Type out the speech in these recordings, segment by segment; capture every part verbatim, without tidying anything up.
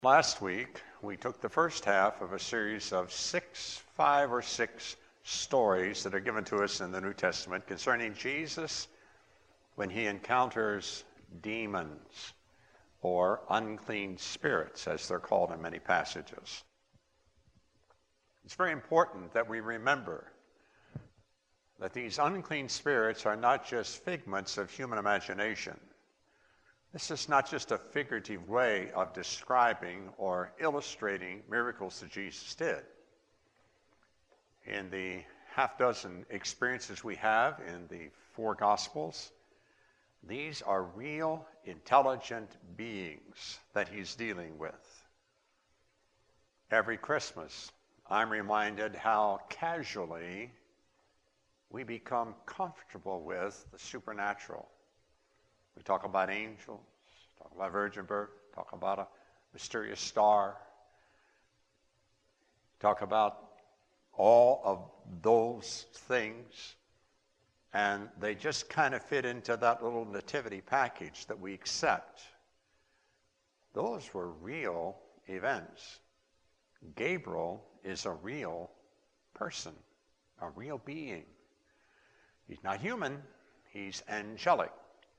Last week, we took the first half of a series of six, five or six stories that are given to us in the New Testament concerning Jesus when he encounters demons or unclean spirits, as they're called in many passages. It's very important that we remember that these unclean spirits are not just figments of human imagination. This is not just a figurative way of describing or illustrating miracles that Jesus did. In the half dozen experiences we have in the four Gospels, these are real, intelligent beings that he's dealing with. Every Christmas, I'm reminded how casually we become comfortable with the supernatural. We talk about angels, talk about virgin birth, talk about a mysterious star, talk about all of those things, and they just kind of fit into that little nativity package that we accept. Those were real events. Gabriel is a real person, a real being. He's not human, he's angelic.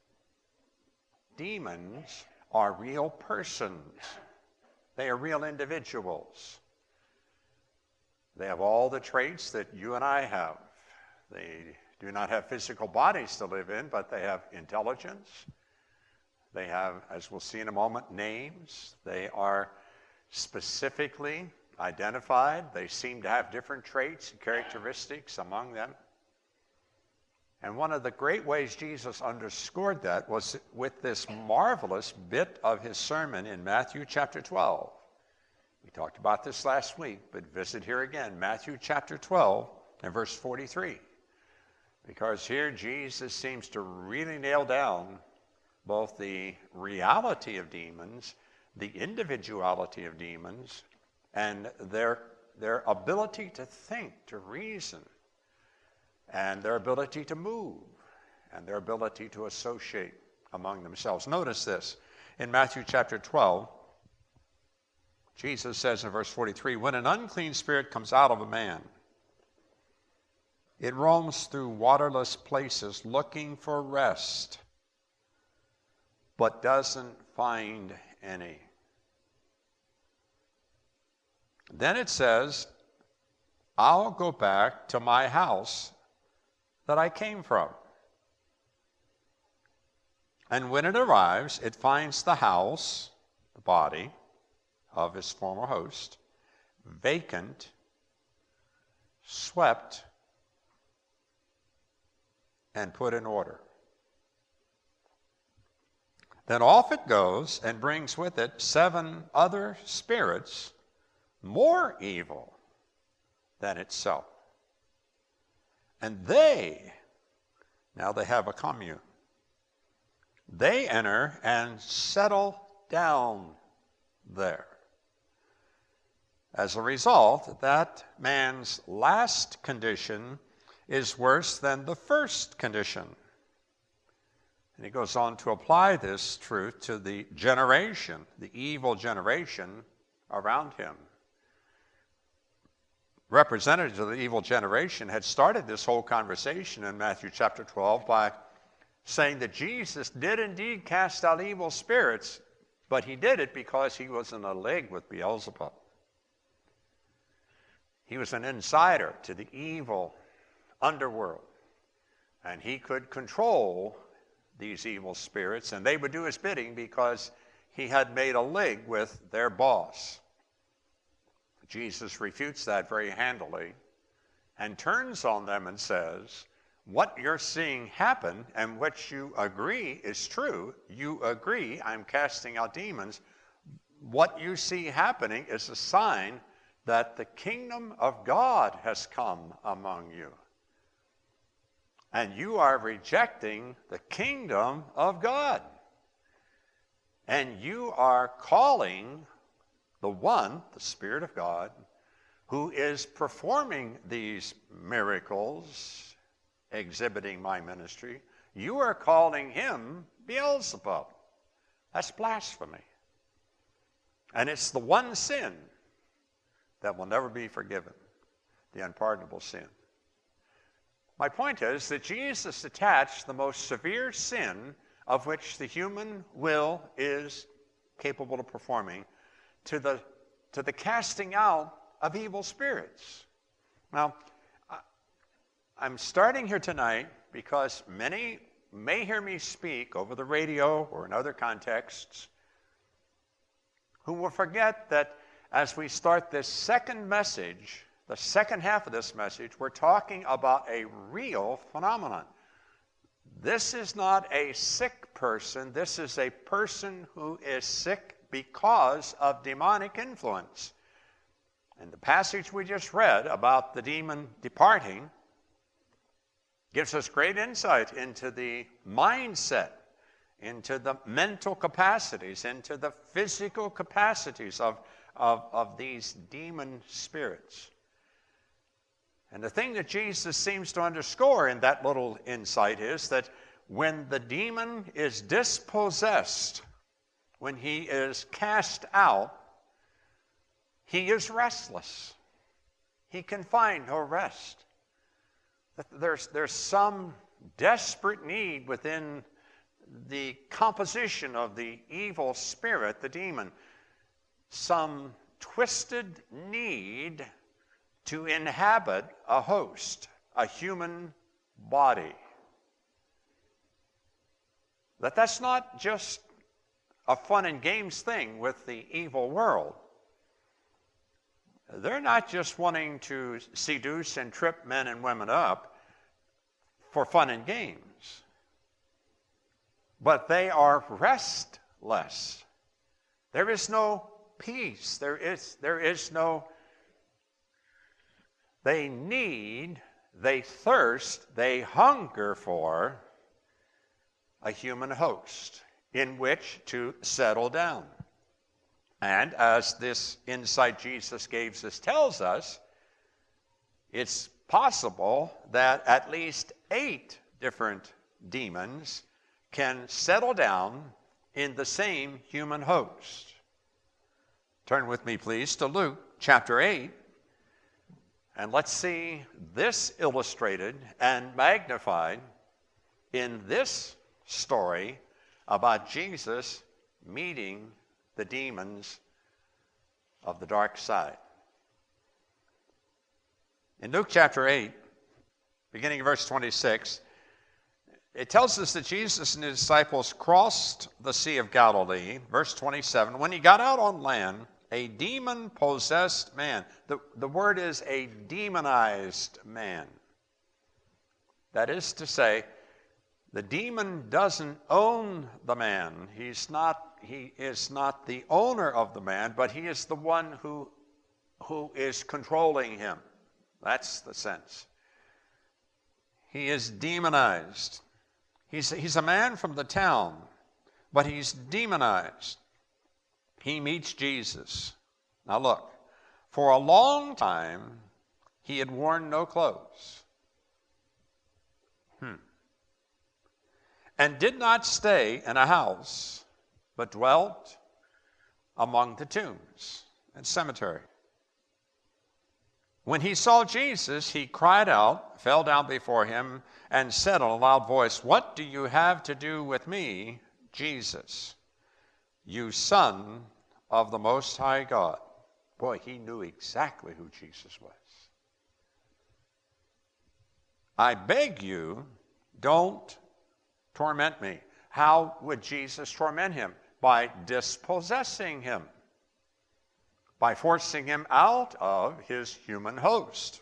Demons are real persons. They are real individuals. They have all the traits that you and I have. They do not have physical bodies to live in, but they have intelligence. They have, as we'll see in a moment, names. They are specifically identified. They seem to have different traits and characteristics among them. And one of the great ways Jesus underscored that was with this marvelous bit of his sermon in Matthew chapter twelve. We talked about this last week, but visit here again, Matthew chapter twelve and verse forty-three. Because here Jesus seems to really nail down both the reality of demons, the individuality of demons, and their, their ability to think, to reason, and their ability to move, and their ability to associate among themselves. Notice this. In Matthew chapter twelve, Jesus says in verse forty-three, when an unclean spirit comes out of a man, it roams through waterless places looking for rest, but doesn't find any. Then it says, I'll go back to my house that I came from. And when it arrives, it finds the house, the body of his former host, vacant, swept, and put in order. Then off it goes and brings with it seven other spirits more evil than itself. And they, now they have a commune, they enter and settle down there. As a result, that man's last condition is worse than the first condition. And he goes on to apply this truth to the generation, the evil generation around him. Representatives of the evil generation had started this whole conversation in Matthew chapter twelve by saying that Jesus did indeed cast out evil spirits, but he did it because he was in a league with Beelzebub. He was an insider to the evil underworld, and he could control these evil spirits, and they would do his bidding because he had made a league with their boss. Jesus refutes that very handily and turns on them and says, what you're seeing happen and what you agree is true, you agree I'm casting out demons, what you see happening is a sign that the kingdom of God has come among you. And you are rejecting the kingdom of God. And you are calling the one, the Spirit of God, who is performing these miracles, exhibiting my ministry, you are calling him Beelzebub. That's blasphemy. And it's the one sin that will never be forgiven, the unpardonable sin. My point is that Jesus attached the most severe sin of which the human will is capable of performing to the, to the casting out of evil spirits. Now, I'm starting here tonight because many may hear me speak over the radio or in other contexts who will forget that as we start this second message, the second half of this message, we're talking about a real phenomenon. This is not a sick person. This is a person who is sick because of demonic influence. And the passage we just read about the demon departing gives us great insight into the mindset, into the mental capacities, into the physical capacities of, of, of these demon spirits. And the thing that Jesus seems to underscore in that little insight is that when the demon is dispossessed, when he is cast out, he is restless. He can find no rest. There's, there's some desperate need within the composition of the evil spirit, the demon, some twisted need to inhabit a host, a human body. That that's not just a fun and games thing with the evil world. They're not just wanting to seduce and trip men and women up for fun and games, but they are restless. There is no peace. There is, there is no, they need, they thirst, they hunger for a human host in which to settle down. And as this insight Jesus gave us tells us, it's possible that at least eight different demons can settle down in the same human host. Turn with me, please, to Luke chapter eight, and let's see this illustrated and magnified in this story about Jesus meeting the demons of the dark side. In Luke chapter eight, beginning of verse twenty-six, it tells us that Jesus and his disciples crossed the Sea of Galilee. Verse twenty-seven, when he got out on land, a demon-possessed man. The, the word is a demonized man. That is to say, the demon doesn't own the man. He's not, he is not the owner of the man, but he is the one who, who is controlling him. That's the sense. He is demonized. He's, he's a man from the town, but he's demonized. He meets Jesus. Now look, for a long time, he had worn no clothes. Hmm. And did not stay in a house, but dwelt among the tombs and cemetery. When he saw Jesus, he cried out, fell down before him, and said in a loud voice, "What do you have to do with me, Jesus, you Son of the Most High God?" Boy, he knew exactly who Jesus was. "I beg you, don't torment me." How would Jesus torment him? By dispossessing him, by forcing him out of his human host.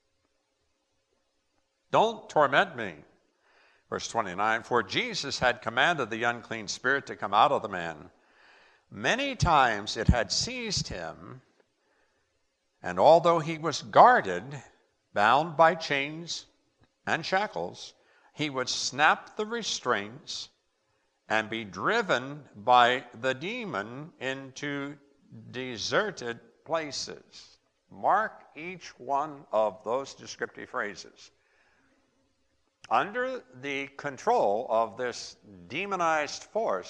"Don't torment me." Verse twenty-nine, for Jesus had commanded the unclean spirit to come out of the man. Many times it had seized him, and although he was guarded, bound by chains and shackles, he would snap the restraints and be driven by the demon into deserted places. Mark each one of those descriptive phrases. Under the control of this demonized force,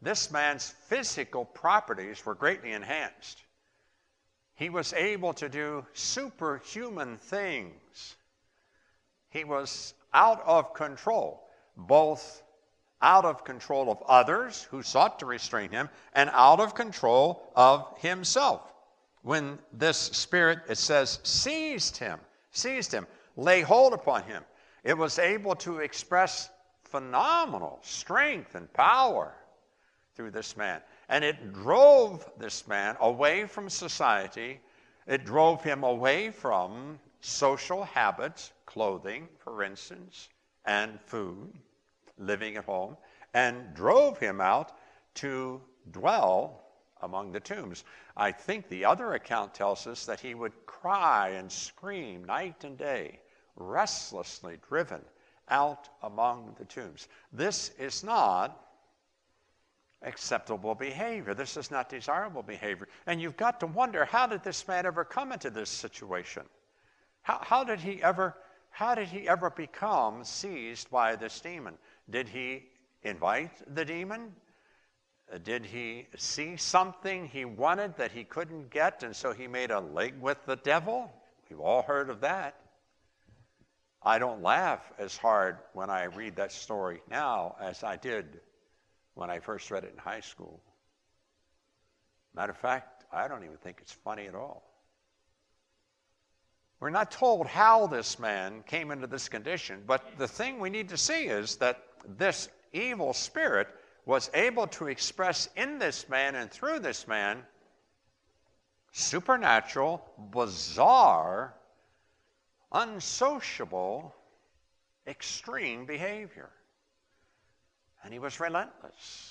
this man's physical properties were greatly enhanced. He was able to do superhuman things. He was out of control, both out of control of others who sought to restrain him and out of control of himself. When this spirit, it says, seized him, seized him, lay hold upon him, it was able to express phenomenal strength and power through this man. And it drove this man away from society. It drove him away from social habits, clothing, for instance, and food, living at home, and drove him out to dwell among the tombs. I think the other account tells us that he would cry and scream night and day, restlessly driven out among the tombs. This is not acceptable behavior. This is not desirable behavior. And you've got to wonder, how did this man ever come into this situation? How, how did he ever, how did he ever become seized by this demon? Did he invite the demon? Did he see something he wanted that he couldn't get, and so he made a league with the devil? We've all heard of that. I don't laugh as hard when I read that story now as I did when I first read it in high school. Matter of fact, I don't even think it's funny at all. We're not told how this man came into this condition, but the thing we need to see is that this evil spirit was able to express in this man and through this man supernatural, bizarre, unsociable, extreme behavior. And he was relentless.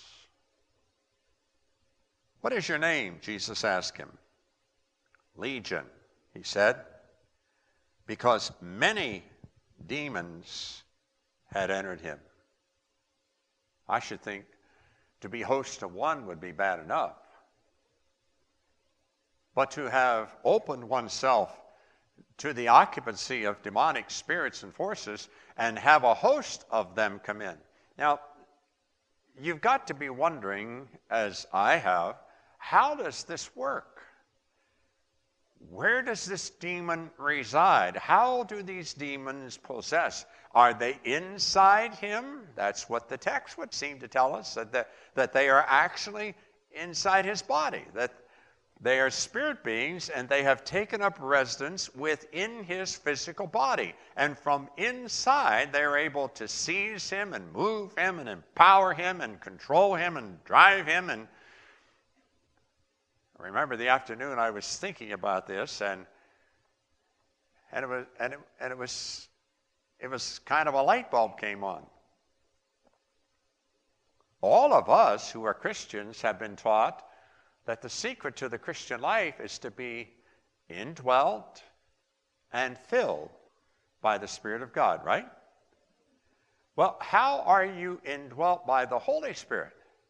What is your name? Jesus asked him. Legion, he said, because many demons had entered him. I should think to be host to one would be bad enough. But to have opened oneself to the occupancy of demonic spirits and forces and have a host of them come in. Now, you've got to be wondering, as I have, how does this work? Where does this demon reside? How do these demons possess? Are they inside him? That's what the text would seem to tell us, that, the, that they are actually inside his body, that they are spirit beings and they have taken up residence within his physical body. And from inside, they are able to seize him and move him and empower him and control him and drive him. And I remember the afternoon I was thinking about this, and and it was and it, and it was it was kind of a light bulb came on. All of us who are Christians have been taught that the secret to the Christian life is to be indwelt and filled by the Spirit of God, right? Well, how are you indwelt by the Holy Spirit?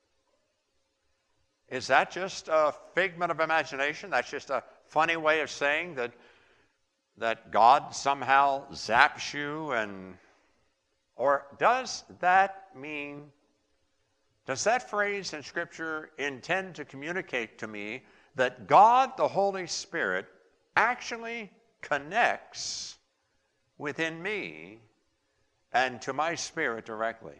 Is that just a figment of imagination? That's just a funny way of saying that, that God somehow zaps you? And or does that mean, does that phrase in Scripture intend to communicate to me that God, the Holy Spirit, actually connects within me and to my spirit directly?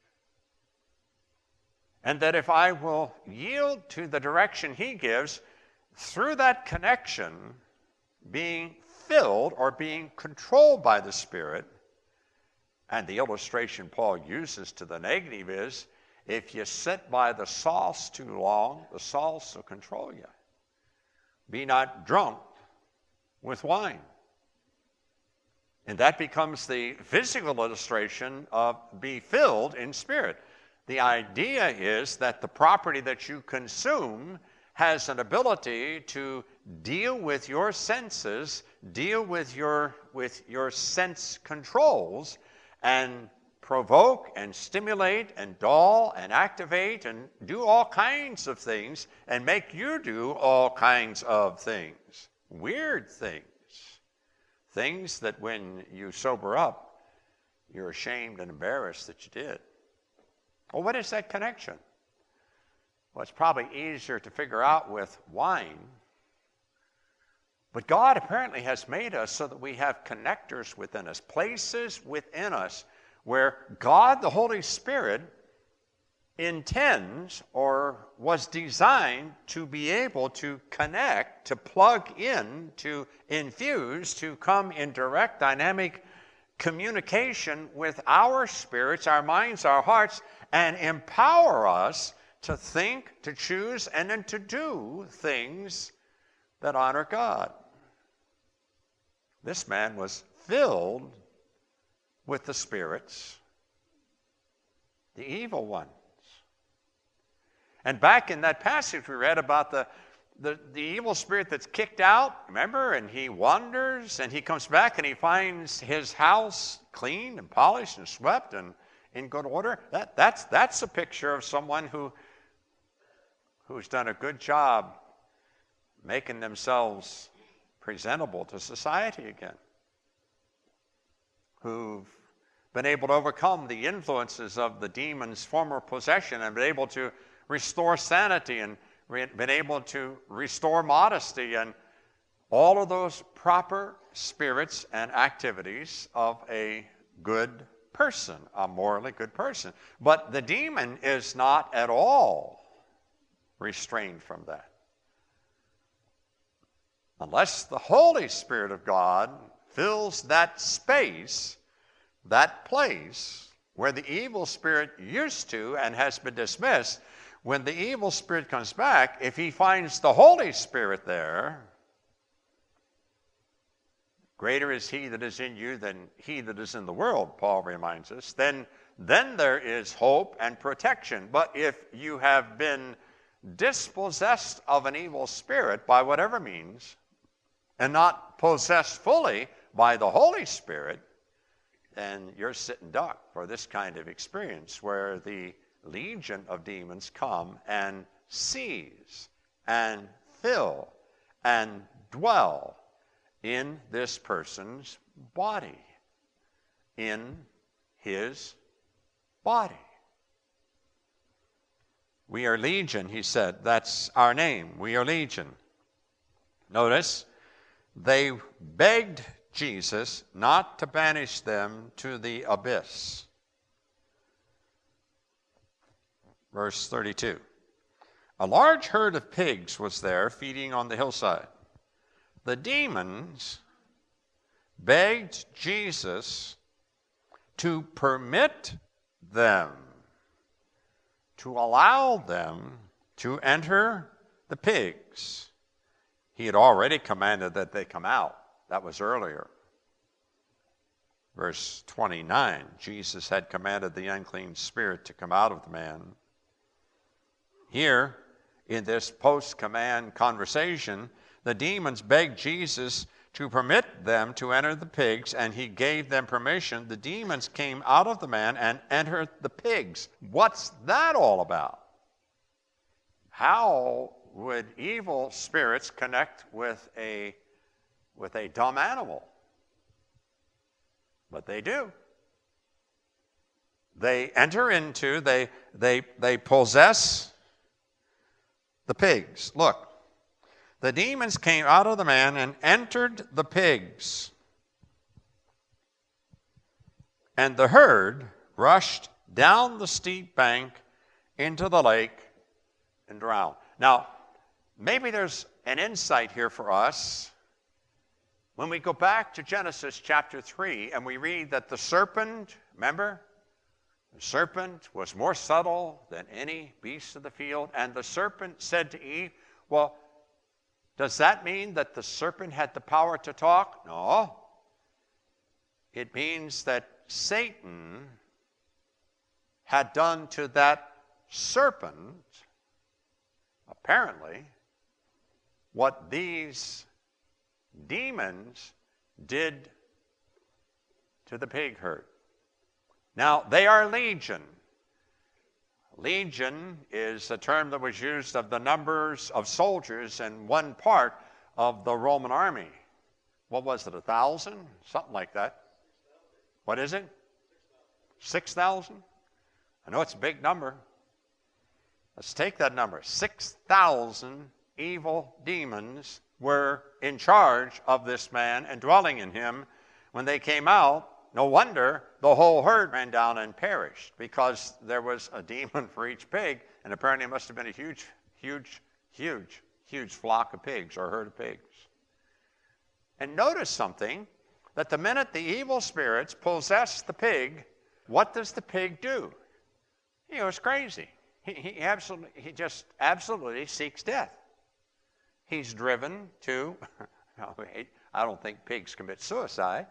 And that if I will yield to the direction he gives, through that connection, being filled or being controlled by the Spirit, and the illustration Paul uses to the negative is, if you sit by the sauce too long, the sauce will control you. Be not drunk with wine. And that becomes the physical illustration of be filled in spirit. The idea is that the property that you consume has an ability to deal with your senses, deal with your, with your sense controls, and provoke and stimulate and dull and activate and do all kinds of things and make you do all kinds of things. Weird things. Things that when you sober up, you're ashamed and embarrassed that you did. Well, what is that connection? Well, it's probably easier to figure out with wine. But God apparently has made us so that we have connectors within us, places within us where God, the Holy Spirit, intends or was designed to be able to connect, to plug in, to infuse, to come in direct dynamic communication with our spirits, our minds, our hearts, and empower us to think, to choose, and then to do things that honor God. This man was filled with the spirits, the evil ones. And back in that passage we read about the, the, the evil spirit that's kicked out, remember? And he wanders, and he comes back, and he finds his house clean and polished and swept and in good order. That, that's, that's a picture of someone who, who's done a good job making themselves presentable to society again, who've been able to overcome the influences of the demon's former possession and been able to restore sanity and re- been able to restore modesty and all of those proper spirits and activities of a good person, a morally good person. But the demon is not at all restrained from that. Unless the Holy Spirit of God fills that space, that place where the evil spirit used to and has been dismissed, when the evil spirit comes back, if he finds the Holy Spirit there, greater is he that is in you than he that is in the world, Paul reminds us, then, then there is hope and protection. But if you have been dispossessed of an evil spirit by whatever means, and not possessed fully by the Holy Spirit, then you're sitting duck for this kind of experience where the legion of demons come and seize and fill and dwell in this person's body, in his body. We are legion, he said. That's our name. We are legion. Notice, they begged Jesus not to banish them to the abyss. Verse thirty-two. A large herd of pigs was there feeding on the hillside. The demons begged Jesus to permit them, to allow them to enter the pigs. He had already commanded that they come out. That was earlier. Verse twenty-nine, Jesus had commanded the unclean spirit to come out of the man. Here, in this post-command conversation, the demons begged Jesus to permit them to enter the pigs, and he gave them permission. The demons came out of the man and entered the pigs. What's that all about? How would evil spirits connect with a, with a dumb animal? But they do. They enter into, they, they, they possess the pigs. Look, the demons came out of the man and entered the pigs. And the herd rushed down the steep bank into the lake and drowned. Now, maybe there's an insight here for us. When we go back to Genesis chapter three and we read that the serpent, remember? The serpent was more subtle than any beast of the field. And the serpent said to Eve, well, does that mean that the serpent had the power to talk? No. It means that Satan had done to that serpent, apparently, what these demons did to the pig herd. Now, they are legion. Legion is a term that was used of the numbers of soldiers in one part of the Roman army. What was it, a thousand? Something like that. What is it? Six thousand? I know it's a big number. Let's take that number. six thousand evil demons were in charge of this man and dwelling in him. When they came out, no wonder the whole herd ran down and perished, because there was a demon for each pig, and apparently it must have been a huge, huge, huge, huge flock of pigs or herd of pigs. And notice something, that the minute the evil spirits possess the pig, what does the pig do? He goes crazy. He, he absolutely, he just absolutely seeks death. He's driven to, I don't think pigs commit suicide,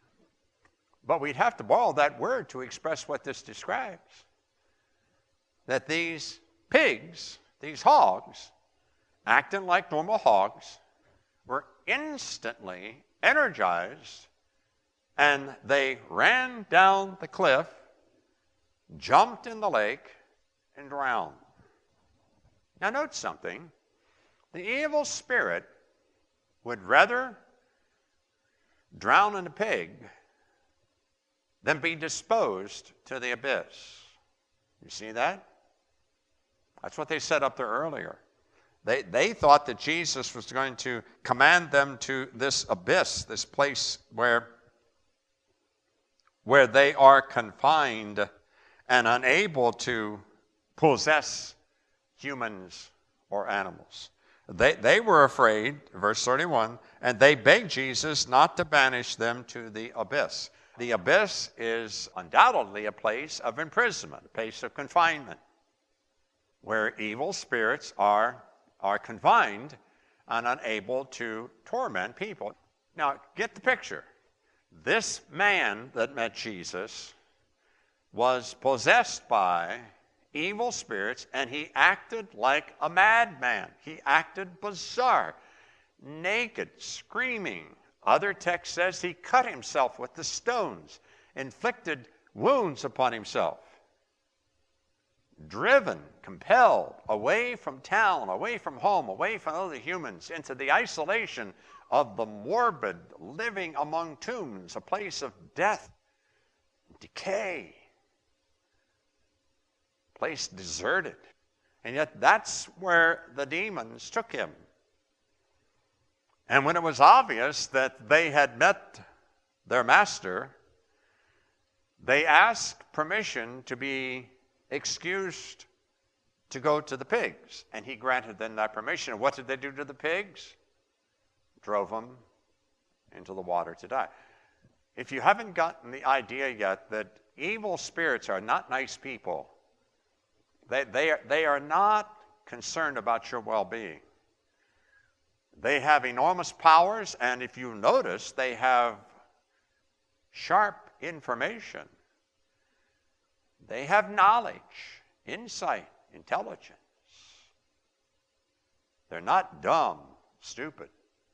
but we'd have to borrow that word to express what this describes. That these pigs, these hogs, acting like normal hogs, were instantly energized, and they ran down the cliff, jumped in the lake, and drowned. Now note something. The evil spirit would rather drown in a pig than be disposed to the abyss. You see that? That's what they said up there earlier. They, they thought that Jesus was going to command them to this abyss, this place where, where they are confined and unable to possess humans or animals. They, they were afraid, verse thirty-one, and they begged Jesus not to banish them to the abyss. The abyss is undoubtedly a place of imprisonment, a place of confinement, where evil spirits are, are confined and unable to torment people. Now, get the picture. This man that met Jesus was possessed by evil spirits, and he acted like a madman. He acted bizarre, naked, screaming. Other text says he cut himself with the stones, inflicted wounds upon himself. Driven, compelled away from town, away from home, away from other humans, into the isolation of the morbid, living among tombs, a place of death, decay, place deserted. And yet that's where the demons took him. And when it was obvious that they had met their master, they asked permission to be excused to go to the pigs. And he granted them that permission. And what did they do to the pigs? Drove them into the water to die. If you haven't gotten the idea yet that evil spirits are not nice people, they, they, are, they are not concerned about your well-being. They have enormous powers, and if you notice, they have sharp information. They have knowledge, insight, intelligence. They're not dumb, stupid.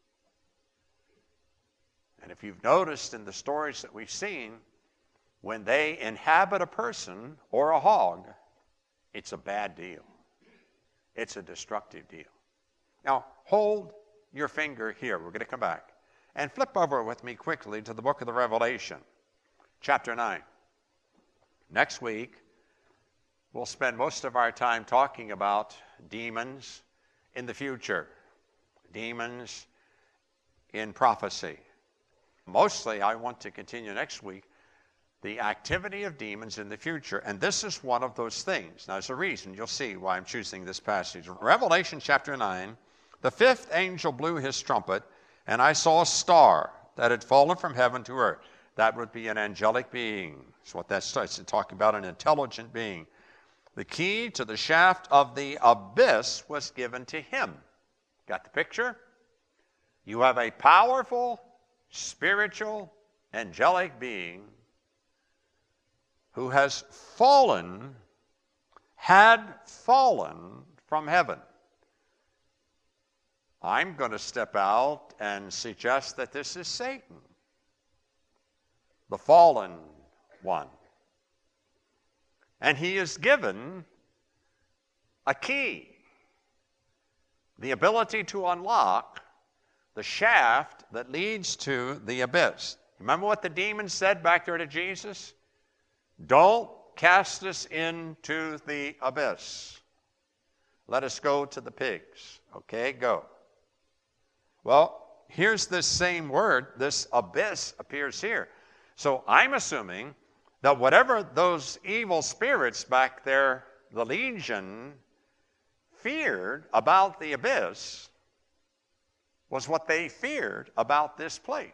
And if you've noticed in the stories that we've seen, when they inhabit a person or a hog, it's a bad deal. It's a destructive deal. Now, hold your finger here. We're going to come back. And flip over with me quickly to the book of the Revelation, chapter nine. Next week, we'll spend most of our time talking about demons in the future, demons in prophecy. Mostly, I want to continue next week the activity of demons in the future, and this is one of those things. Now, there's a reason. You'll see why I'm choosing this passage. Revelation chapter nine, the fifth angel blew his trumpet, and I saw a star that had fallen from heaven to earth. That would be an angelic being. That's what that starts. It's talking about an intelligent being. The key to the shaft of the abyss was given to him. Got the picture? You have a powerful, spiritual, angelic being who has fallen, had fallen from heaven. I'm going to step out and suggest that this is Satan, the fallen one. And he is given a key, the ability to unlock the shaft that leads to the abyss. Remember what the demons said back there to Jesus? Don't cast us into the abyss. Let us go to the pigs. Okay, go. Well, here's this same word. This abyss appears here. So I'm assuming that whatever those evil spirits back there, the legion, feared about the abyss was what they feared about this place.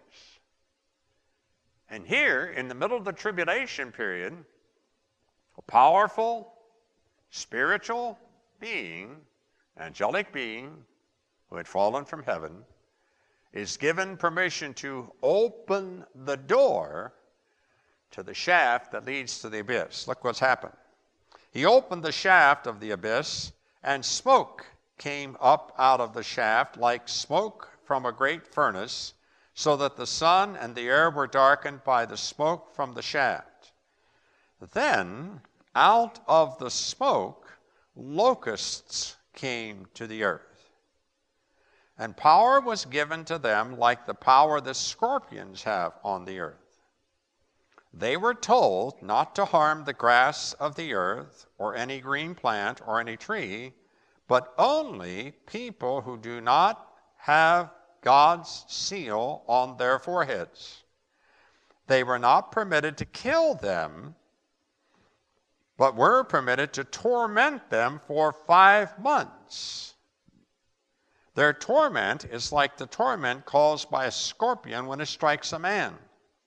And here, in the middle of the tribulation period, a powerful, spiritual being, angelic being, who had fallen from heaven, is given permission to open the door to the shaft that leads to the abyss. Look what's happened. He opened the shaft of the abyss, and smoke came up out of the shaft like smoke from a great furnace, so that the sun and the air were darkened by the smoke from the shaft. Then, out of the smoke, locusts came to the earth. And power was given to them like the power the scorpions have on the earth. They were told not to harm the grass of the earth, or any green plant, or any tree, but only people who do not have God's seal on their foreheads. They were not permitted to kill them, but were permitted to torment them for five months. Their torment is like the torment caused by a scorpion when it strikes a man.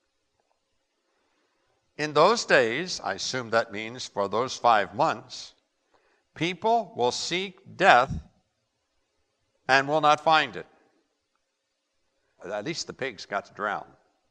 In those days, I assume that means for those five months, people will seek death and will not find it. At least the pigs got to drown.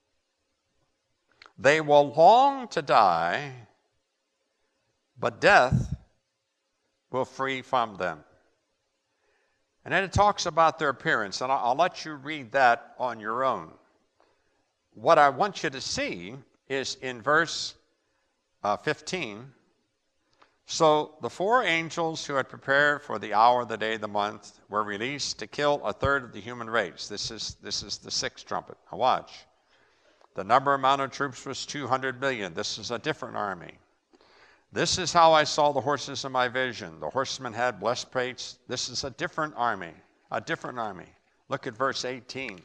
They will long to die, but death will free from them. And then it talks about their appearance, and I'll, I'll let you read that on your own. What I want you to see is in verse uh, fifteen. So the four angels who had prepared for the hour, the day, the month, were released to kill a third of the human race. This is, this is the sixth trumpet. Now watch. The number amount of troops was two hundred million. This is a different army. This is how I saw the horses in my vision. The horsemen had breastplates. This is a different army, a different army. Look at verse eighteen.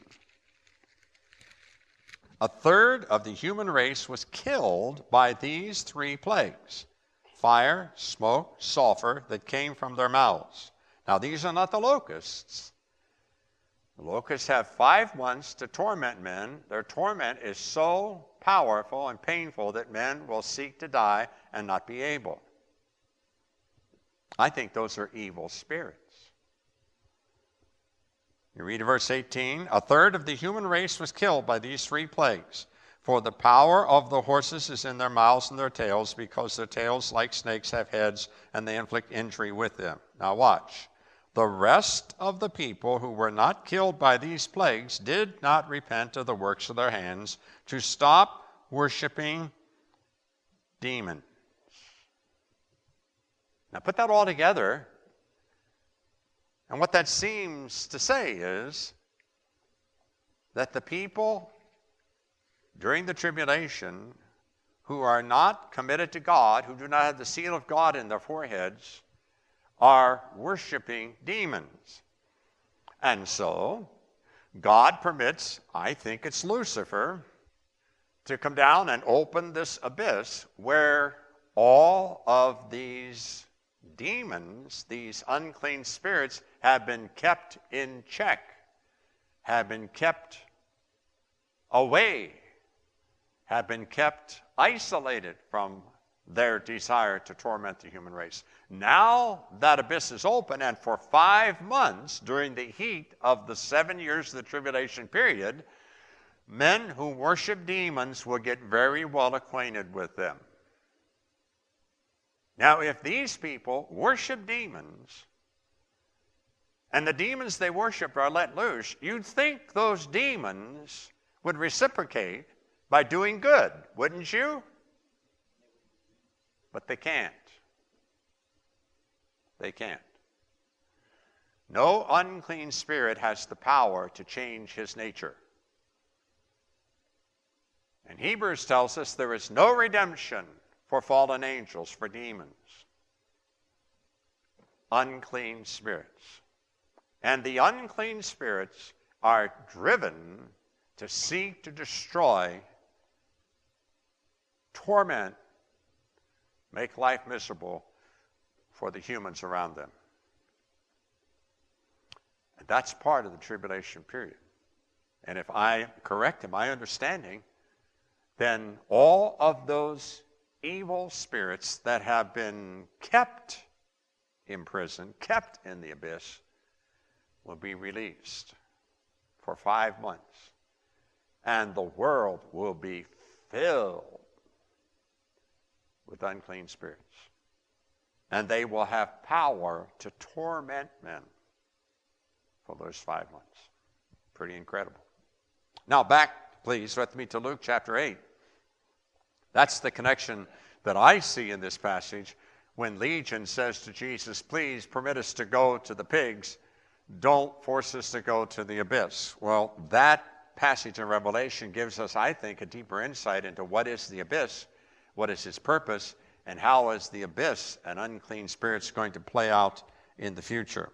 A third of the human race was killed by these three plagues: fire, smoke, sulfur that came from their mouths. Now these are not the locusts. The locusts have five months to torment men. Their torment is so powerful and painful that men will seek to die and not be able. I think those are evil spirits. You read verse eighteen. A third of the human race was killed by these three plagues. For the power of the horses is in their mouths and their tails, because their tails, like snakes, have heads, and they inflict injury with them. Now watch. The rest of the people who were not killed by these plagues did not repent of the works of their hands to stop worshiping demons. Now put that all together, and what that seems to say is that the people during the tribulation who are not committed to God, who do not have the seal of God in their foreheads, are worshiping demons. And so, God permits, I think it's Lucifer, to come down and open this abyss where all of these demons, these unclean spirits, have been kept in check, have been kept away, have been kept isolated from their desire to torment the human race. Now that abyss is open, and for five months during the heat of the seven years of the tribulation period, men who worship demons will get very well acquainted with them. Now, if these people worship demons, and the demons they worship are let loose, you'd think those demons would reciprocate by doing good, wouldn't you? But they can't. They can't. No unclean spirit has the power to change his nature. And Hebrews tells us there is no redemption for fallen angels, for demons. unclean spirits. And the unclean spirits are driven to seek to destroy, torment, make life miserable for the humans around them. And that's part of the tribulation period. And if I am correct in my understanding, then all of those evil spirits that have been kept in prison, kept in the abyss, will be released for five months. And the world will be filled with unclean spirits. And they will have power to torment men for those five months. Pretty incredible. Now back, please, with me to Luke chapter eight. That's the connection that I see in this passage when Legion says to Jesus, please permit us to go to the pigs. Don't force us to go to the abyss. Well, that passage in Revelation gives us, I think, a deeper insight into what is the abyss, what is its purpose, and how is the abyss and unclean spirits going to play out in the future.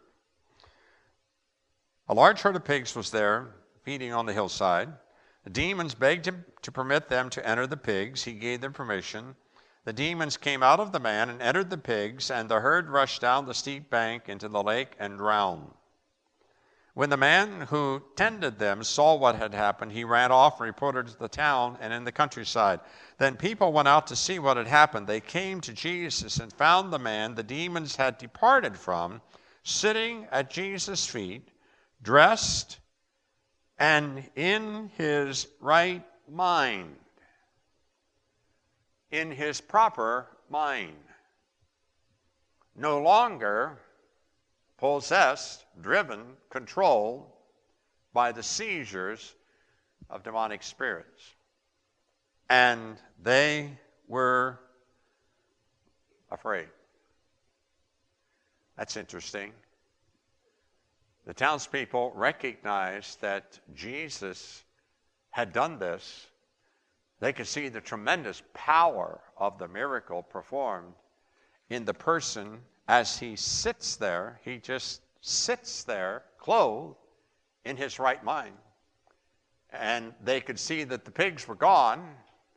A large herd of pigs was there, feeding on the hillside. The demons begged him to permit them to enter the pigs. He gave them permission. The demons came out of the man and entered the pigs, and the herd rushed down the steep bank into the lake and drowned. When the man who tended them saw what had happened, he ran off and reported to the town and in the countryside. Then people went out to see what had happened. They came to Jesus and found the man the demons had departed from, sitting at Jesus' feet, dressed and in his right mind, in his proper mind, no longer possessed, driven, controlled by the seizures of demonic spirits. And they were afraid. That's interesting. The townspeople recognized that Jesus had done this. They could see the tremendous power of the miracle performed in the person as he sits there. He just sits there, clothed, in his right mind. And they could see that the pigs were gone,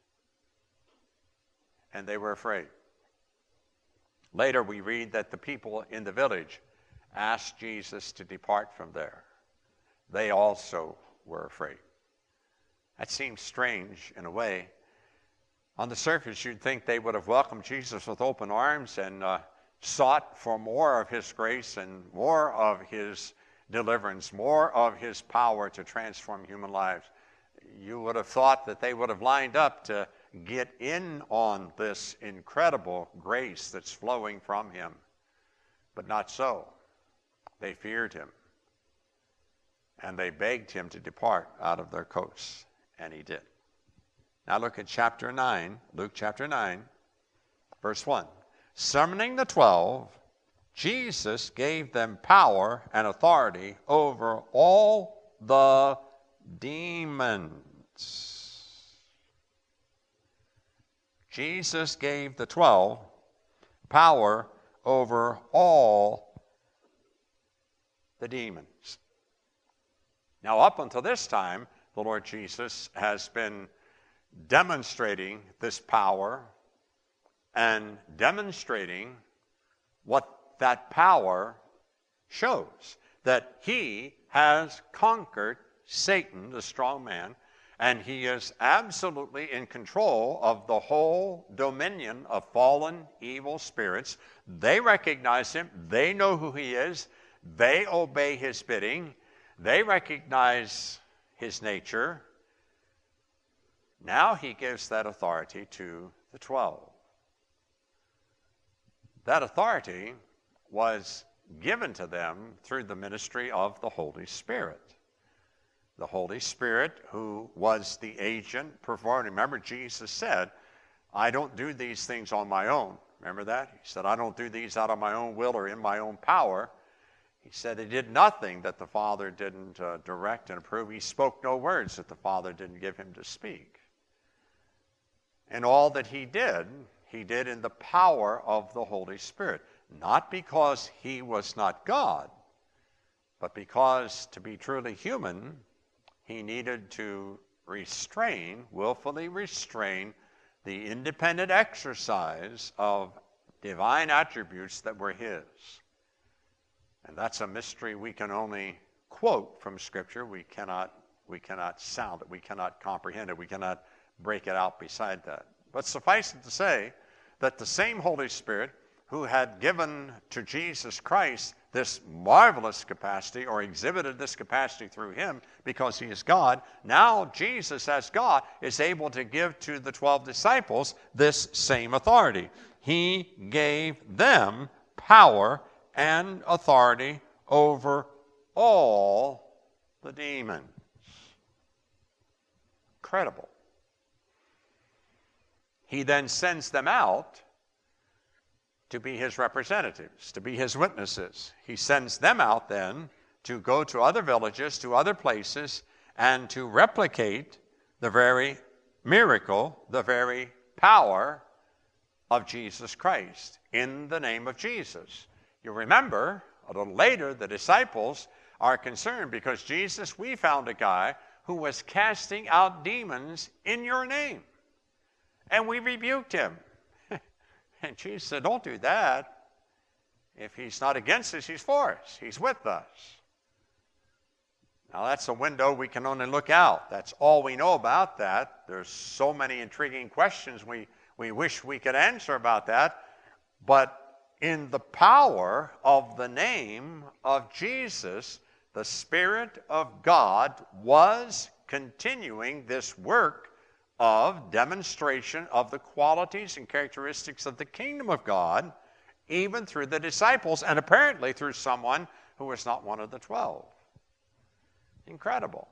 and they were afraid. Later we read that the people in the village asked Jesus to depart from there. They also were afraid. That seems strange in a way. On the surface, you'd think they would have welcomed Jesus with open arms and uh, sought for more of his grace and more of his deliverance, more of his power to transform human lives. You would have thought that they would have lined up to get in on this incredible grace that's flowing from him. But not so. They feared him. And they begged him to depart out of their coasts. And he did. Now look at chapter nine, Luke chapter nine, verse one. Summoning the twelve, Jesus gave them power and authority over all the demons. Jesus gave the twelve power over all the demons. Now, up until this time, the Lord Jesus has been demonstrating this power and demonstrating what that power shows, that he has conquered Satan, the strong man, and he is absolutely in control of the whole dominion of fallen evil spirits. They recognize him. They know who he is. They obey his bidding. They recognize his nature. Now he gives that authority to the twelve. That authority was given to them through the ministry of the Holy Spirit. The Holy Spirit, who was the agent performing. Remember, Jesus said, I don't do these things on my own. Remember that? He said, I don't do these out of my own will or in my own power. He said he did nothing that the Father didn't uh, direct and approve. He spoke no words that the Father didn't give him to speak. And all that he did, he did in the power of the Holy Spirit. not because he was not God, but because to be truly human, he needed to restrain, willfully restrain, the independent exercise of divine attributes that were his. And that's a mystery we can only quote from Scripture. We cannot, we cannot sound it. We cannot comprehend it. We cannot break it out beside that. But suffice it to say that the same Holy Spirit who had given to Jesus Christ this marvelous capacity, or exhibited this capacity through him because he is God, now Jesus as God is able to give to the twelve disciples this same authority. He gave them power and authority over all the demons. Incredible. He then sends them out to be his representatives, to be his witnesses. He sends them out then to go to other villages, to other places, and to replicate the very miracle, the very power of Jesus Christ in the name of Jesus. You remember, a little later, the disciples are concerned because Jesus, we found a guy who was casting out demons in your name. And we rebuked him. And Jesus said, don't do that. If he's not against us, he's for us. He's with us. Now that's a window we can only look out. That's all we know about that. There's so many intriguing questions we, we wish we could answer about that. But in the power of the name of Jesus, the Spirit of God was continuing this work of demonstration of the qualities and characteristics of the kingdom of God, even through the disciples, and apparently through someone who was not one of the twelve. Incredible.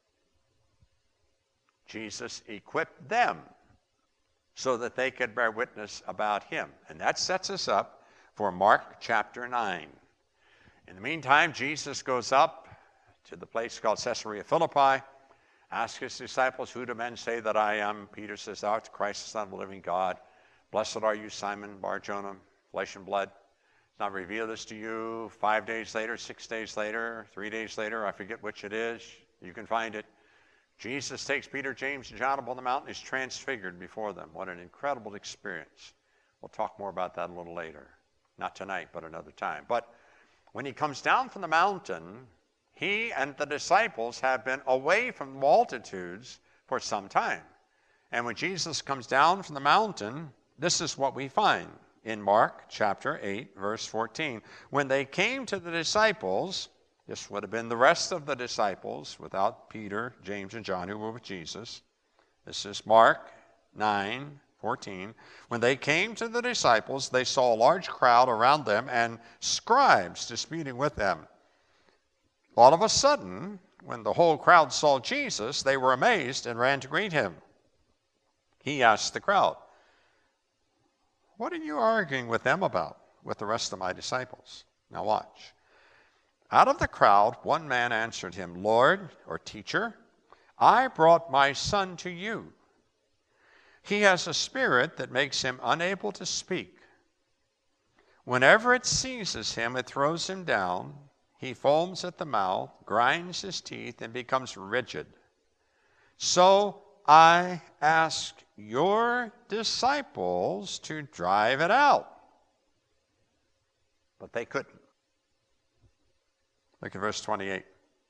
Jesus equipped them so that they could bear witness about him. And that sets us up for Mark chapter nine. In the meantime, Jesus goes up to the place called Caesarea Philippi, asks his disciples, who do men say that I am? Peter says, thou art Christ, the Son of the living God. Blessed are you, Simon Bar-Jonah, flesh and blood. It's not revealed this to you. Five days later, six days later, three days later, I forget which it is. You can find it. Jesus takes Peter, James, and John up on the mountain. He's transfigured before them. What an incredible experience. We'll talk more about that a little later. Not tonight, but another time. But when he comes down from the mountain, he and the disciples have been away from the multitudes for some time. And when Jesus comes down from the mountain, this is what we find in Mark chapter eight, verse fourteen. When they came to the disciples, this would have been the rest of the disciples without Peter, James, and John who were with Jesus. This is Mark nine, fourteen. When they came to the disciples, they saw a large crowd around them and scribes disputing with them. All of a sudden, when the whole crowd saw Jesus, they were amazed and ran to greet him. He asked the crowd, what are you arguing with them about, with the rest of my disciples? Now watch. Out of the crowd, one man answered him, Lord, or teacher, I brought my son to you. He has a spirit that makes him unable to speak. Whenever it seizes him, it throws him down. He foams at the mouth, grinds his teeth, and becomes rigid. So I ask your disciples to drive it out. But they couldn't. Look at verse twenty-eight.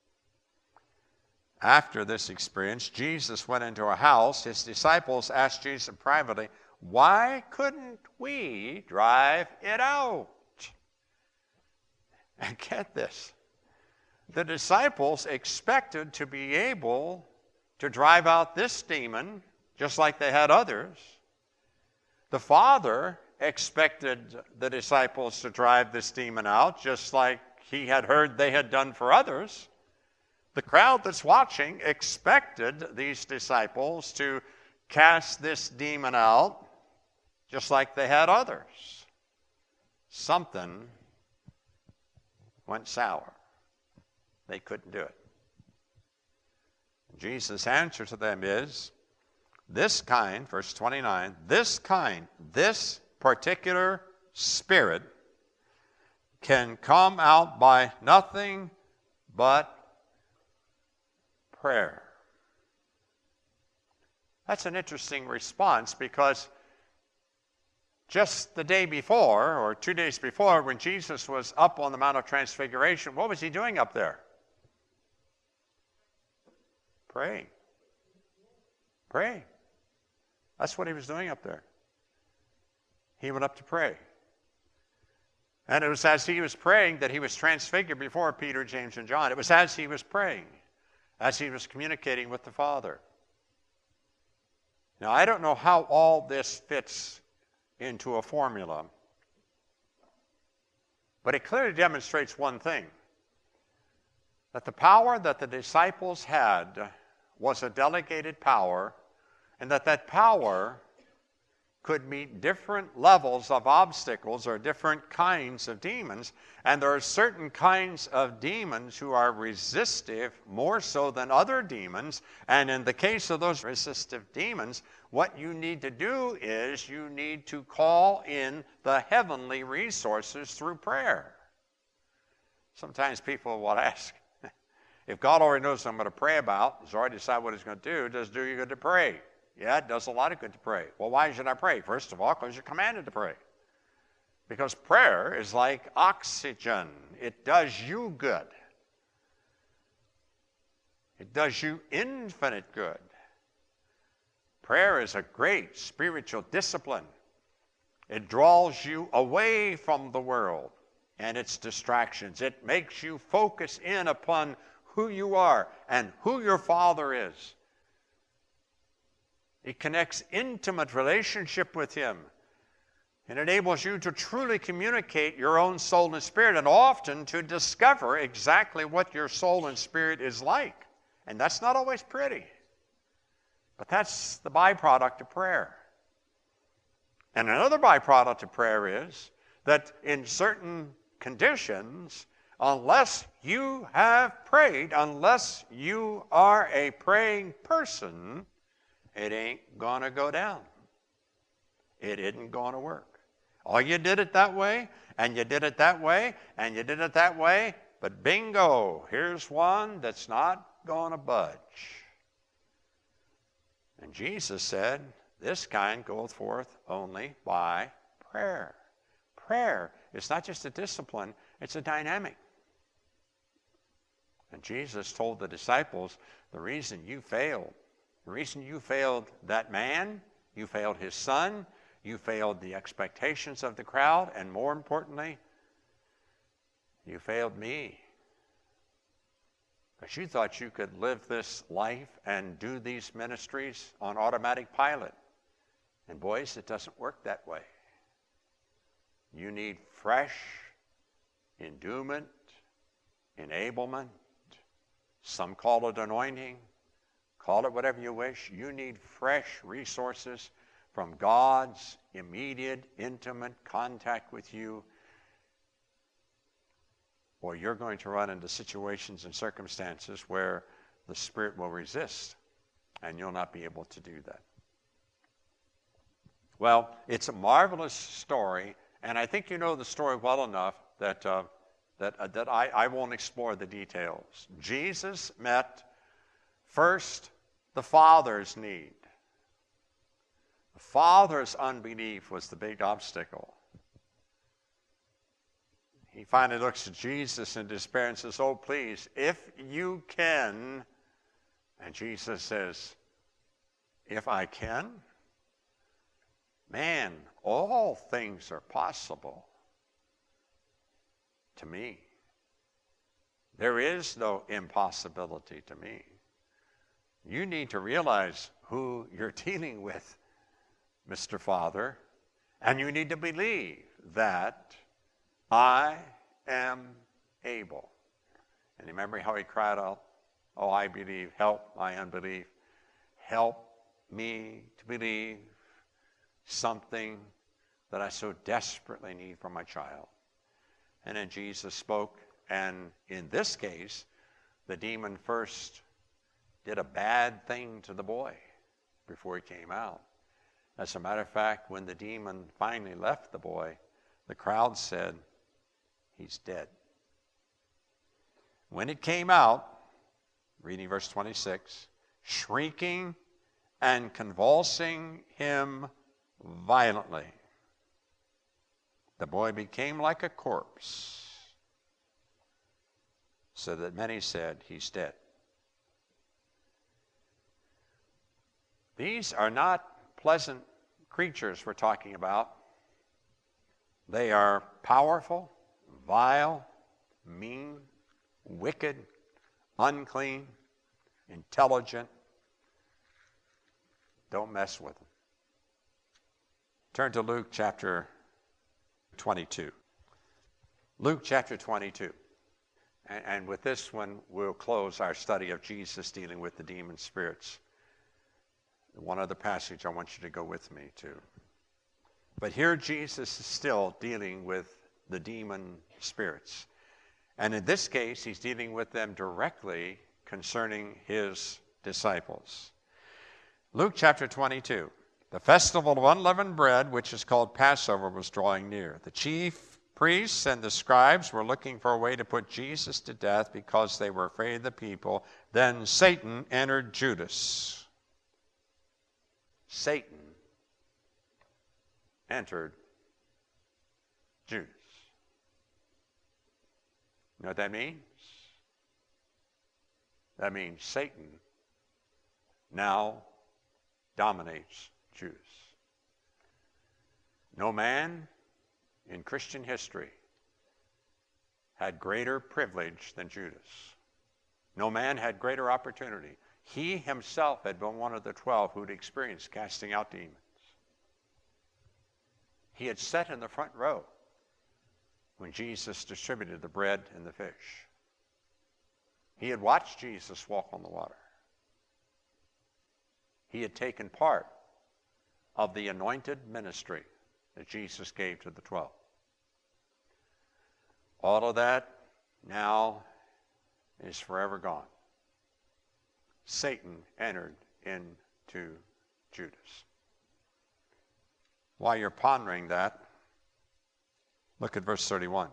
After this experience, Jesus went into a house. His disciples asked Jesus privately, why couldn't we drive it out? And get this, the disciples expected to be able to drive out this demon just like they had others. The Father expected the disciples to drive this demon out just like he had heard they had done for others. The crowd that's watching expected these disciples to cast this demon out just like they had others. Something went sour. They couldn't do it. Jesus' answer to them is, this kind, verse twenty-nine, this kind, this particular spirit can come out by nothing but prayer. That's an interesting response, because just the day before, or two days before, when Jesus was up on the Mount of Transfiguration, what was he doing up there? Praying. Praying. That's what he was doing up there. He went up to pray. And it was as he was praying that he was transfigured before Peter, James, and John. It was as he was praying, as he was communicating with the Father. Now, I don't know how all this fits into a formula, but it clearly demonstrates one thing, that the power that the disciples had was a delegated power, and that that power could meet different levels of obstacles or different kinds of demons. And there are certain kinds of demons who are resistive more so than other demons. And in the case of those resistive demons, what you need to do is you need to call in the heavenly resources through prayer. Sometimes people will ask, if God already knows what I'm going to pray about, He's already decided what He's going to do, does it do you good to pray? Yeah, it does a lot of good to pray. Well, why should I pray? First of all, because you're commanded to pray. Because prayer is like oxygen. It does you good. It does you infinite good. Prayer is a great spiritual discipline. It draws you away from the world and its distractions. It makes you focus in upon who you are and who your Father is. It connects intimate relationship with Him. It enables you to truly communicate your own soul and spirit, and often to discover exactly what your soul and spirit is like. And that's not always pretty. But that's the byproduct of prayer. And another byproduct of prayer is that in certain conditions, unless you have prayed, unless you are a praying person, it ain't going to go down. It isn't going to work. Oh, you did it that way, and you did it that way, and you did it that way, but bingo, here's one that's not going to budge. And Jesus said, this kind goeth forth only by prayer. Prayer is not just a discipline, it's a dynamic. And Jesus told the disciples, the reason you failed, the reason you failed that man, you failed his son, you failed the expectations of the crowd, and more importantly, you failed me. Because you thought you could live this life and do these ministries on automatic pilot. And boys, it doesn't work that way. You need fresh endowment, enablement. Some call it anointing. Call it whatever you wish. You need fresh resources from God's immediate, intimate contact with you, or you're going to run into situations and circumstances where the Spirit will resist, and you'll not be able to do that. Well, it's a marvelous story, and I think you know the story well enough that, uh, that, uh, that I, I won't explore the details. Jesus met first the Father's need. The Father's unbelief was the big obstacle. He finally looks at Jesus in despair and says, oh, please, if you can. And Jesus says, if I can? Man, all things are possible to me. There is no impossibility to me. You need to realize who you're dealing with, Mister Father, and you need to believe that I am able. And remember how he cried out, oh, I believe, help my unbelief. Help me to believe something that I so desperately need for my child. And then Jesus spoke, and in this case, the demon first did a bad thing to the boy before he came out. As a matter of fact, when the demon finally left the boy, the crowd said, he's dead. When it came out, reading verse twenty-six, shrieking and convulsing him violently, the boy became like a corpse, so that many said, he's dead. These are not pleasant creatures we're talking about. They are powerful, vile, mean, wicked, unclean, intelligent. Don't mess with them. Turn to Luke chapter twenty-two. Luke chapter twenty-two. And, and with this one, we'll close our study of Jesus dealing with the demon spirits. One other passage I want you to go with me to. But here Jesus is still dealing with the demon spirits. And in this case, he's dealing with them directly concerning his disciples. Luke chapter twenty-two. The festival of unleavened bread, which is called Passover, was drawing near. The chief priests and the scribes were looking for a way to put Jesus to death because they were afraid of the people. Then Satan entered Judas. Satan entered Judas. You know what that means? That means Satan now dominates Judas. No man in Christian history had greater privilege than Judas. No man had greater opportunity. He himself had been one of the twelve who'd experienced casting out demons. He had sat in the front row when Jesus distributed the bread and the fish. He had watched Jesus walk on the water. He had taken part of the anointed ministry that Jesus gave to the twelve. All of that now is forever gone. Satan entered into Judas. While you're pondering that, look at verse thirty-one.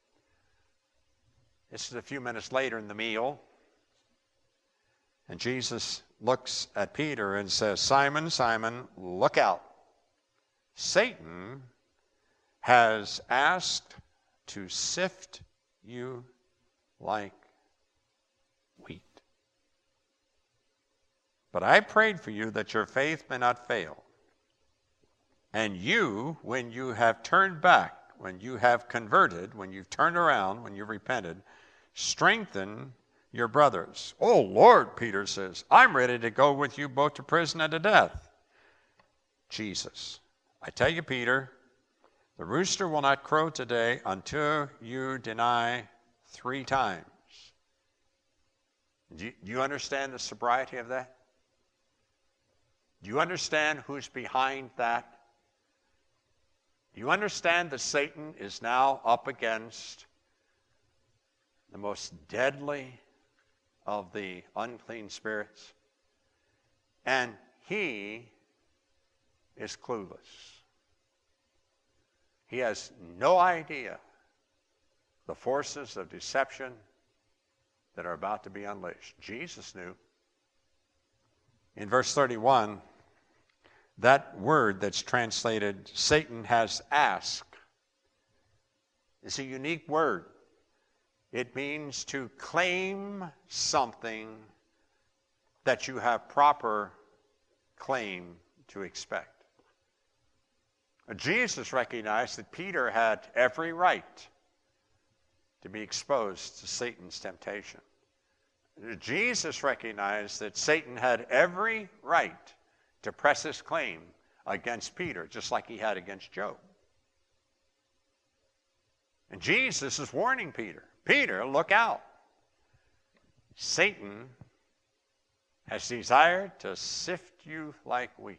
This is a few minutes later in the meal, and Jesus looks at Peter and says, Simon, Simon, look out. Satan has asked to sift you like wheat. But I prayed for you that your faith may not fail. And you, when you have turned back, when you have converted, when you've turned around, when you've repented, strengthen your brothers. Oh, Lord, Peter says, I'm ready to go with you both to prison and to death. Jesus, I tell you, Peter, the rooster will not crow today until you deny three times. Do you, do you understand the sobriety of that? Do you understand who's behind that? Do you understand that Satan is now up against the most deadly of the unclean spirits? And he is clueless. He has no idea the forces of deception that are about to be unleashed. Jesus knew. In verse thirty-one, that word that's translated, Satan has asked, is a unique word. It means to claim something that you have proper claim to expect. Jesus recognized that Peter had every right to be exposed to Satan's temptation. Jesus recognized that Satan had every right to press his claim against Peter, just like he had against Job. And Jesus is warning Peter, Peter, look out. Satan has desired to sift you like wheat.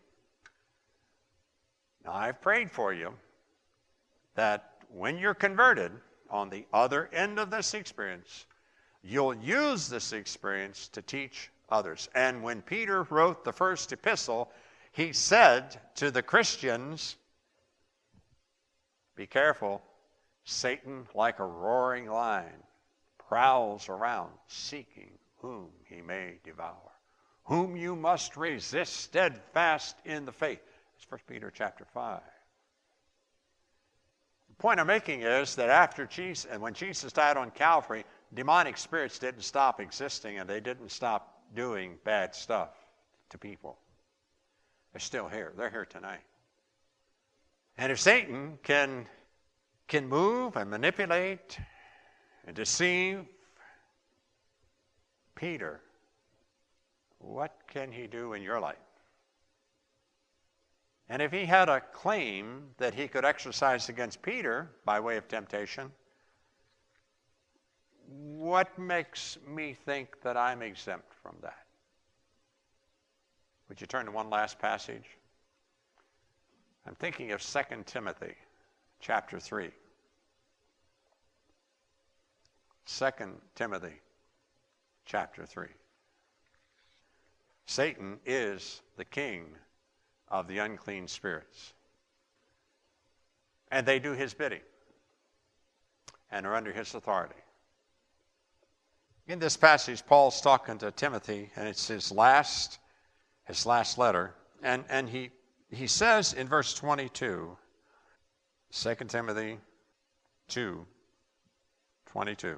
Now, I've prayed for you that when you're converted, on the other end of this experience, you'll use this experience to teach others. And when Peter wrote the first epistle, he said to the Christians, be careful, Satan, like a roaring lion, prowls around seeking whom he may devour. Whom you must resist steadfast in the faith. That's First Peter chapter five. The point I'm making is that after Jesus, and when Jesus died on Calvary, demonic spirits didn't stop existing and they didn't stop doing bad stuff to people. They're still here. They're here tonight. And if Satan can, can move and manipulate and deceive Peter, what can he do in your life? And if he had a claim that he could exercise against Peter by way of temptation, what makes me think that I'm exempt from that? Would you turn to one last passage? I'm thinking of Second Timothy chapter three. Second Timothy chapter three. Satan is the king of the unclean spirits. And they do his bidding and are under his authority. In this passage, Paul's talking to Timothy, and it's his last, his last letter. And, and he, he says in verse twenty-two, Second Timothy two, twenty-two,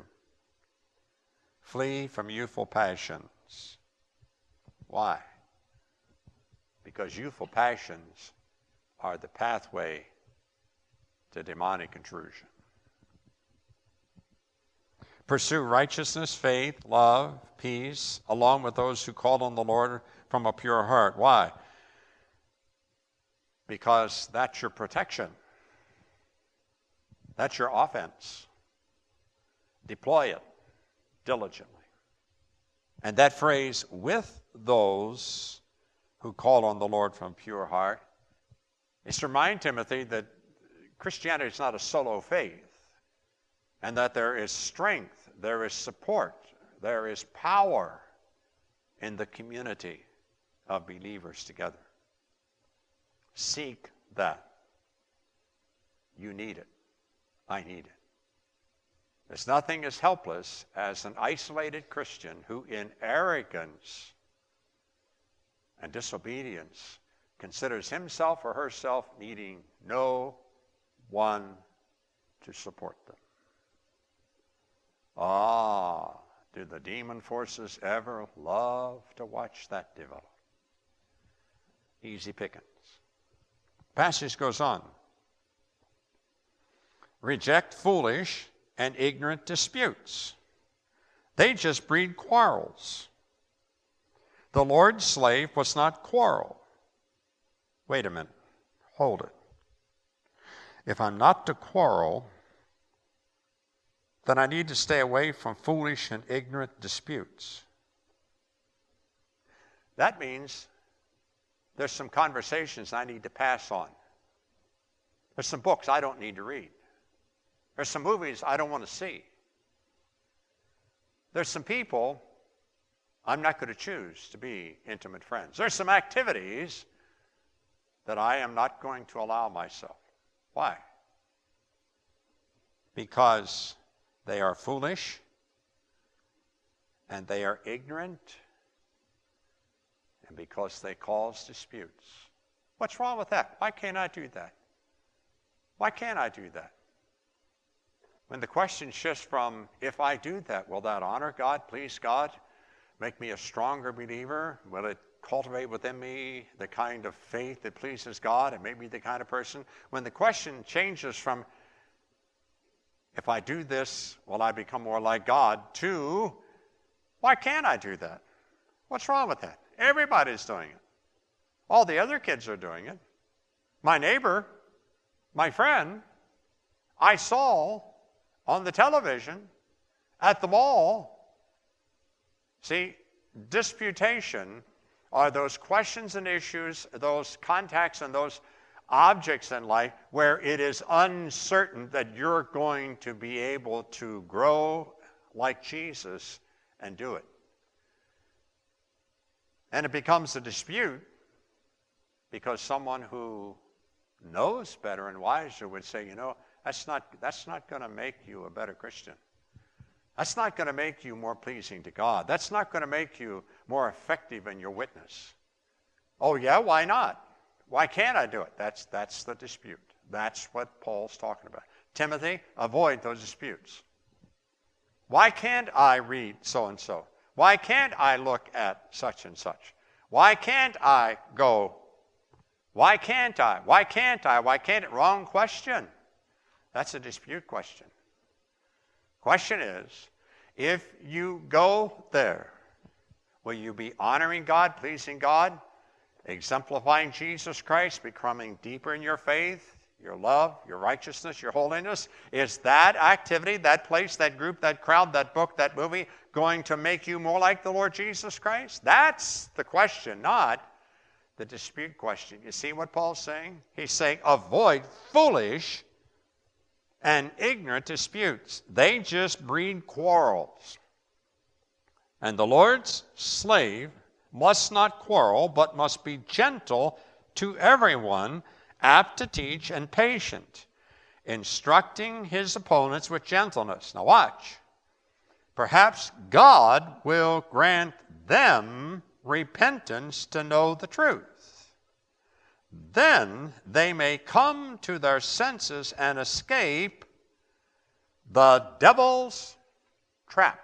flee from youthful passions. Why? Because youthful passions are the pathway to demonic intrusion. Pursue righteousness, faith, love, peace, along with those who call on the Lord from a pure heart. Why? Because that's your protection. That's your offense. Deploy it diligently. And that phrase, with those who call on the Lord from pure heart, is to remind Timothy that Christianity is not a solo faith, and that there is strength, there is support, there is power in the community of believers together. Seek that. You need it. I need it. There's nothing as helpless as an isolated Christian who in arrogance and disobedience considers himself or herself needing no one to support them. Ah, do the demon forces ever love to watch that develop? Easy pickings. Passage goes on. Reject foolish and ignorant disputes. They just breed quarrels. The Lord's slave must not quarrel. Wait a minute. Hold it. If I'm not to quarrel, then I need to stay away from foolish and ignorant disputes. That means there's some conversations I need to pass on. There's some books I don't need to read. There's some movies I don't want to see. There's some people I'm not going to choose to be intimate friends. There's some activities that I am not going to allow myself. Why? Because they are foolish and they are ignorant and because they cause disputes. What's wrong with that? Why can't I do that? Why can't I do that? When the question shifts from, if I do that, will that honor God, please God, make me a stronger believer? Will it cultivate within me the kind of faith that pleases God and make me the kind of person? When the question changes from, if I do this, will I become more like God, to, why can't I do that? What's wrong with that? Everybody's doing it. All the other kids are doing it. My neighbor, my friend, I saw on the television, at the mall. See, disputation are those questions and issues, those contacts and those objects in life where it is uncertain that you're going to be able to grow like Jesus and do it. And it becomes a dispute because someone who knows better and wiser would say, you know, That's not, that's not going to make you a better Christian. That's not going to make you more pleasing to God. That's not going to make you more effective in your witness. Oh yeah, why not? Why can't I do it? That's, that's the dispute. That's what Paul's talking about. Timothy, avoid those disputes. Why can't I read so-and-so? Why can't I look at such and such? Why can't I go? Why can't I? Why can't I? Why can't it? Wrong question. That's a dispute question. Question is, if you go there, will you be honoring God, pleasing God, exemplifying Jesus Christ, becoming deeper in your faith, your love, your righteousness, your holiness? Is that activity, that place, that group, that crowd, that book, that movie going to make you more like the Lord Jesus Christ? That's the question, not the dispute question. You see what Paul's saying? He's saying avoid foolish and ignorant disputes. They just breed quarrels. And the Lord's slave must not quarrel, but must be gentle to everyone, apt to teach and patient, instructing his opponents with gentleness. Now watch. Perhaps God will grant them repentance to know the truth. Then they may come to their senses and escape the devil's trap,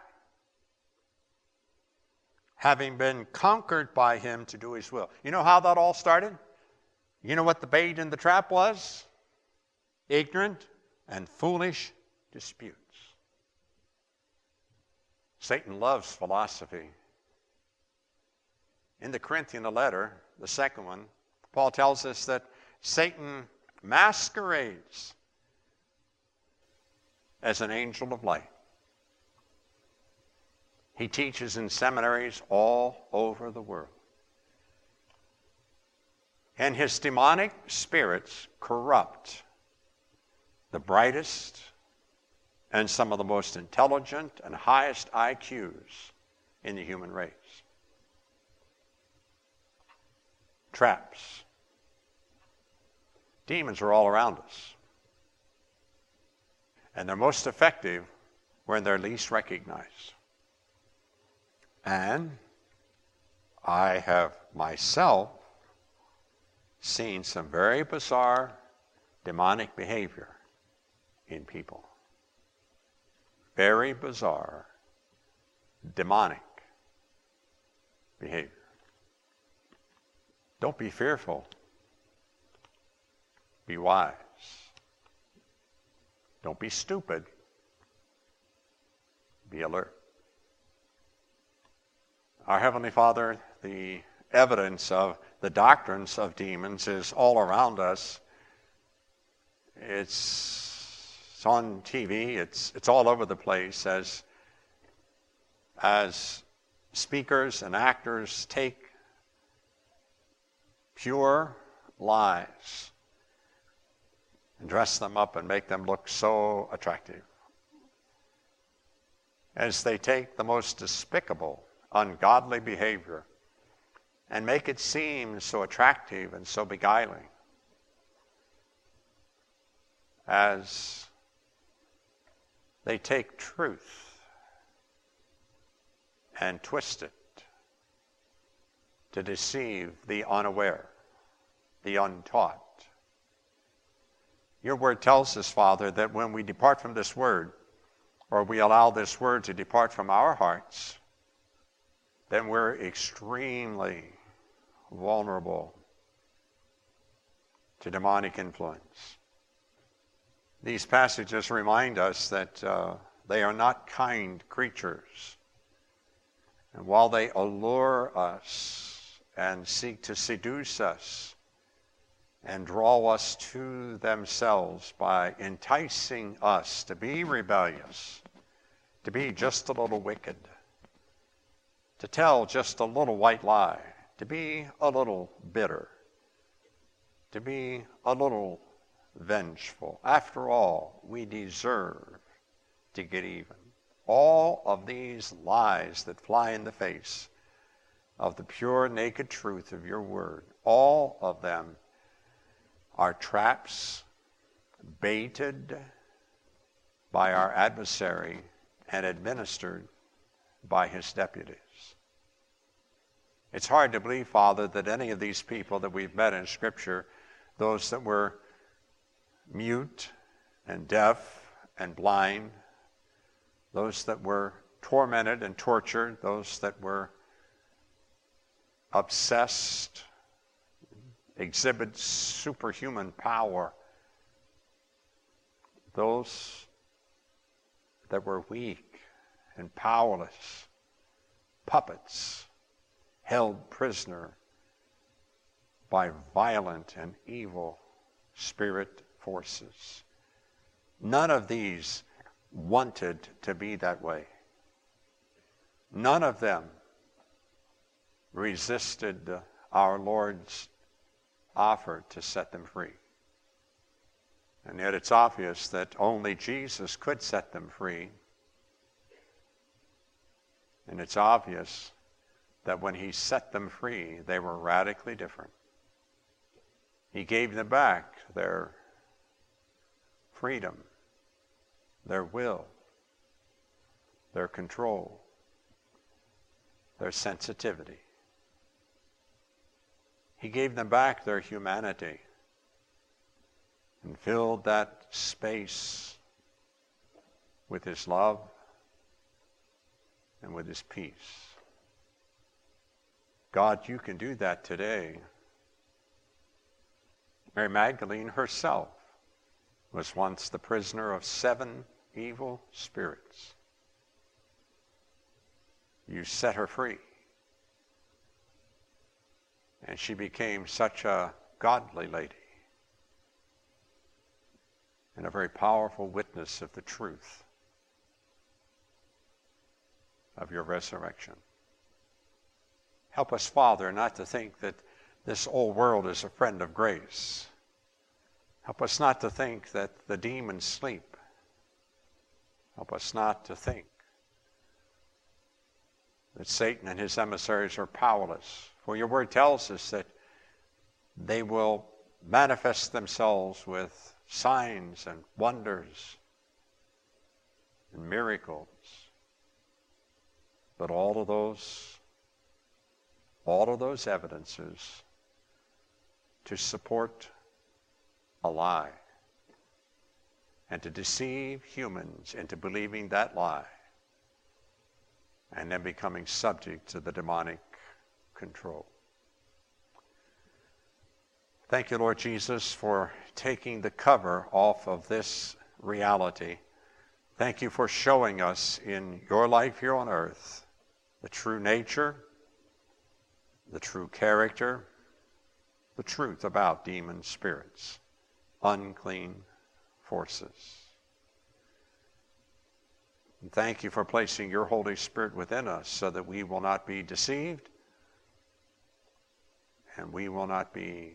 having been conquered by him to do his will. You know how that all started? You know what the bait in the trap was? Ignorant and foolish disputes. Satan loves philosophy. In the Corinthian letter, the second one, Paul tells us that Satan masquerades as an angel of light. He teaches in seminaries all over the world. And his demonic spirits corrupt the brightest and some of the most intelligent and highest I Qs in the human race. Traps. Demons are all around us. And they're most effective when they're least recognized. And I have myself seen some very bizarre demonic behavior in people. Very bizarre demonic behavior. Don't be fearful. Be wise. Don't be stupid. Be alert. Our Heavenly Father, the evidence of the doctrines of demons is all around us. It's, it's on T V. It's, it's all over the place as, as speakers and actors take pure lies and dress them up and make them look so attractive. As they take the most despicable, ungodly behavior and make it seem so attractive and so beguiling. As they take truth and twist it to deceive the unaware, the untaught. Your word tells us, Father, that when we depart from this word, or we allow this word to depart from our hearts, then we're extremely vulnerable to demonic influence. These passages remind us that uh, they are not kind creatures. And while they allure us and seek to seduce us and draw us to themselves by enticing us to be rebellious, to be just a little wicked, to tell just a little white lie, to be a little bitter, to be a little vengeful. After all, we deserve to get even. All of these lies that fly in the face of the pure, naked truth of your word, all of them are traps baited by our adversary and administered by his deputies. It's hard to believe, Father, that any of these people that we've met in Scripture, those that were mute and deaf and blind, those that were tormented and tortured, those that were obsessed, exhibit superhuman power, those that were weak and powerless, puppets, held prisoner by violent and evil spirit forces. None of these wanted to be that way. None of them resisted our Lord's offer to set them free. And yet it's obvious that only Jesus could set them free. And it's obvious that when he set them free, they were radically different. He gave them back their freedom, their will, their control, their sensitivity. He gave them back their humanity and filled that space with his love and with his peace. God, you can do that today. Mary Magdalene herself was once the prisoner of seven evil spirits. You set her free. And she became such a godly lady and a very powerful witness of the truth of your resurrection. Help us, Father, not to think that this old world is a friend of grace. Help us not to think that the demons sleep. Help us not to think that Satan and his emissaries are powerless. For your word tells us that they will manifest themselves with signs and wonders and miracles. But all of those, all of those evidences to support a lie and to deceive humans into believing that lie and then becoming subject to the demonic control. Thank you, Lord Jesus, for taking the cover off of this reality. Thank you for showing us in your life here on earth the true nature, the true character, the truth about demon spirits, unclean forces. And thank you for placing your Holy Spirit within us so that we will not be deceived and we will not be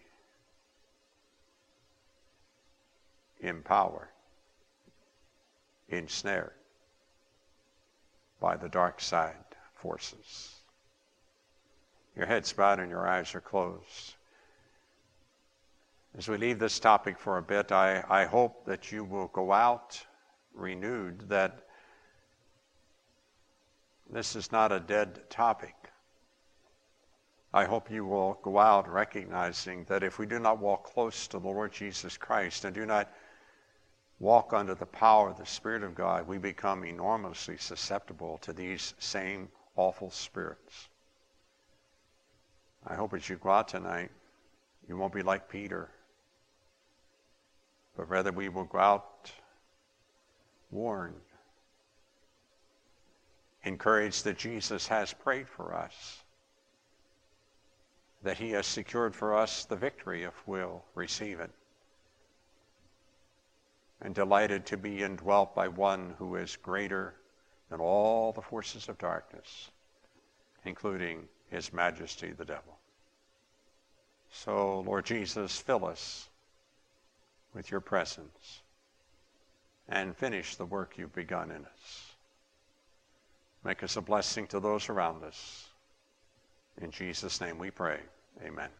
empowered, ensnared by the dark side forces. Your head's bowed and your eyes are closed. As we leave this topic for a bit, I, I hope that you will go out renewed, that this is not a dead topic. I hope you will go out recognizing that if we do not walk close to the Lord Jesus Christ and do not walk under the power of the Spirit of God, we become enormously susceptible to these same awful spirits. I hope as you go out tonight, you won't be like Peter, but rather we will go out warned, encouraged that Jesus has prayed for us, that he has secured for us the victory if we'll receive it, and delighted to be indwelt by one who is greater than all the forces of darkness, including his majesty, the devil. So, Lord Jesus, fill us with your presence and finish the work you've begun in us. Make us a blessing to those around us. In Jesus' name we pray. Amen.